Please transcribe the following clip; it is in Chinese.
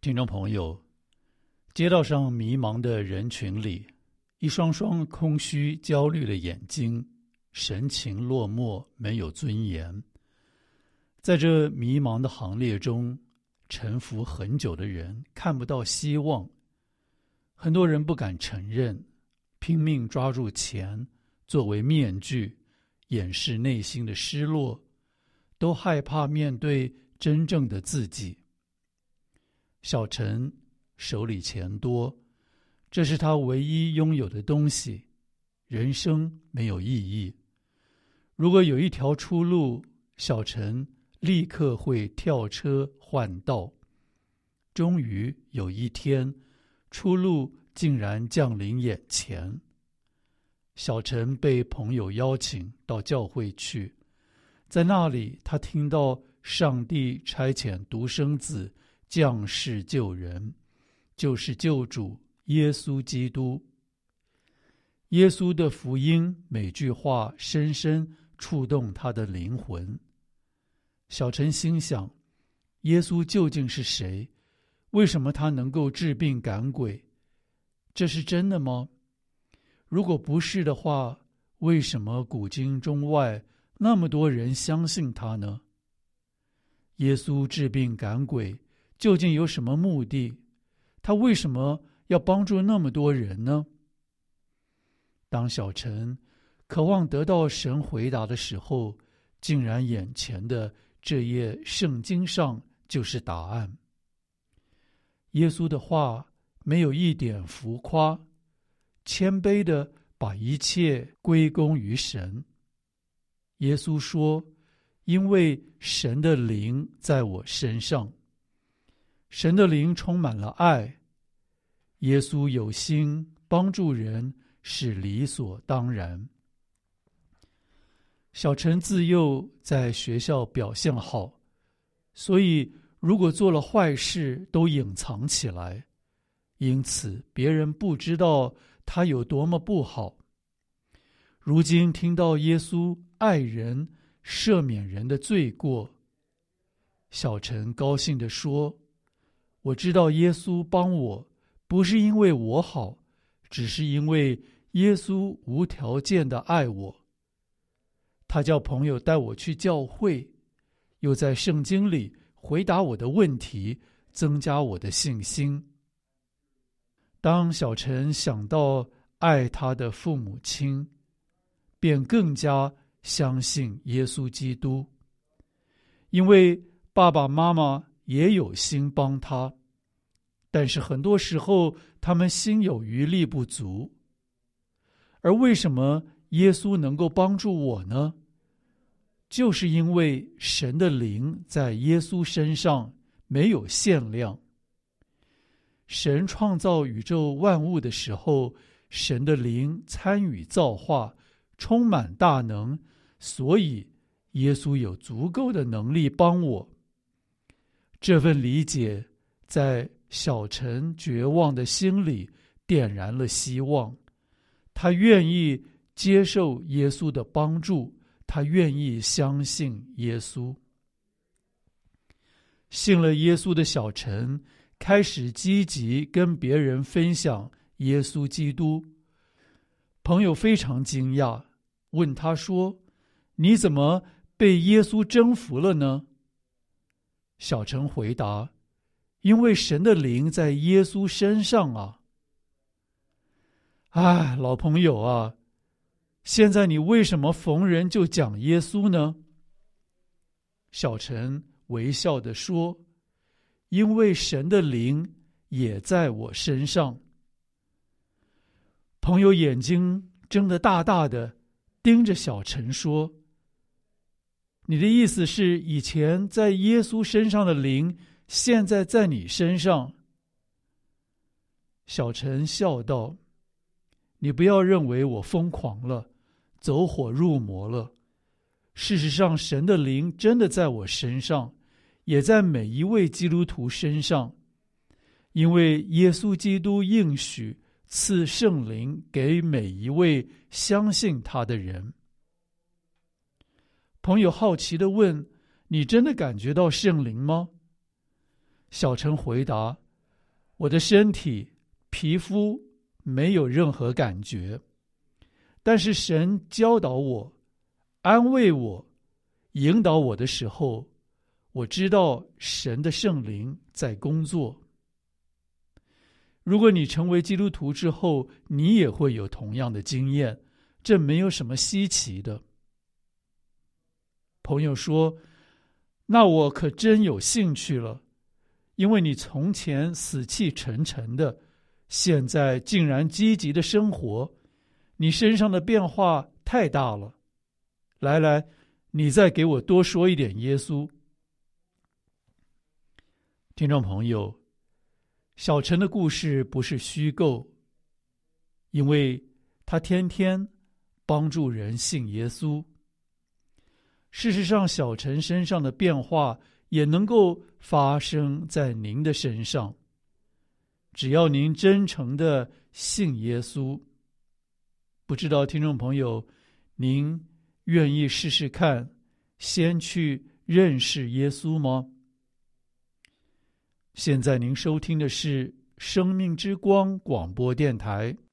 听众朋友，街道上迷茫的人群里，一双双空虚焦虑的眼睛，神情落寞，没有尊严。在这迷茫的行列中，沉浮很久的人看不到希望，很多人不敢承认，拼命抓住钱作为面具，掩饰内心的失落，都害怕面对真正的自己。小陈手里钱多，这是他唯一拥有的东西，人生没有意义。如果有一条出路，小陈立刻会跳车换道。终于有一天，出路竟然降临眼前。小陈被朋友邀请到教会去，在那里他听到上帝差遣独生子降世救人，就是救主耶稣基督。耶稣的福音每句话深深触动他的灵魂。小陈心想，耶稣究竟是谁？为什么他能够治病赶鬼？这是真的吗？如果不是的话，为什么古今中外那么多人相信他呢？耶稣治病赶鬼究竟有什么目的？他为什么要帮助那么多人呢？当小陈渴望得到神回答的时候，竟然眼前的这页圣经上就是答案。耶稣的话没有一点浮夸，谦卑地把一切归功于神。耶稣说，因为神的灵在我身上。神的灵充满了爱，耶稣有心帮助人是理所当然。小陈自幼在学校表现好，所以如果做了坏事都隐藏起来，因此别人不知道他有多么不好。如今听到耶稣爱人，赦免人的罪过，小陈高兴地说，我知道耶稣帮我，不是因为我好，只是因为耶稣无条件地爱我。他叫朋友带我去教会，又在圣经里回答我的问题，增加我的信心。当小陈想到爱他的父母亲，便更加相信耶稣基督，因为爸爸妈妈也有心帮他，但是很多时候他们心有余力不足。而为什么耶稣能够帮助我呢？就是因为神的灵在耶稣身上没有限量。神创造宇宙万物的时候，神的灵参与造化，充满大能，所以耶稣有足够的能力帮我。这份理解在小陈绝望的心里点燃了希望，他愿意接受耶稣的帮助，他愿意相信耶稣。信了耶稣的小陈开始积极跟别人分享耶稣基督。朋友非常惊讶，问他说，你怎么被耶稣征服了呢？小陈回答，因为神的灵在耶稣身上啊。哎，老朋友啊，现在你为什么逢人就讲耶稣呢？小陈微笑地说，因为神的灵也在我身上。朋友眼睛睁得大大的，盯着小陈说，你的意思是以前在耶稣身上的灵现在在你身上？小陈笑道，你不要认为我疯狂了，走火入魔了。事实上，神的灵真的在我身上，也在每一位基督徒身上，因为耶稣基督应许赐圣灵给每一位相信他的人。朋友好奇地问，你真的感觉到圣灵吗？小陈回答， 我的身体皮肤没有任何感觉，但是神教导我、安慰我、引导我的时候，我知道神的圣灵在工作。如果你成为基督徒之后，你也会有同样的经验，这没有什么稀奇的。朋友说，那我可真有兴趣了，因为你从前死气沉沉的，现在竟然积极的生活，你身上的变化太大了。来，你再给我多说一点耶稣。听众朋友，小陈的故事不是虚构，因为他天天帮助人信耶稣。事实上，小陈身上的变化也能够发生在您的身上，只要您真诚的信耶稣。不知道听众朋友，您愿意试试看，先去认识耶稣吗？现在您收听的是生命之光广播电台，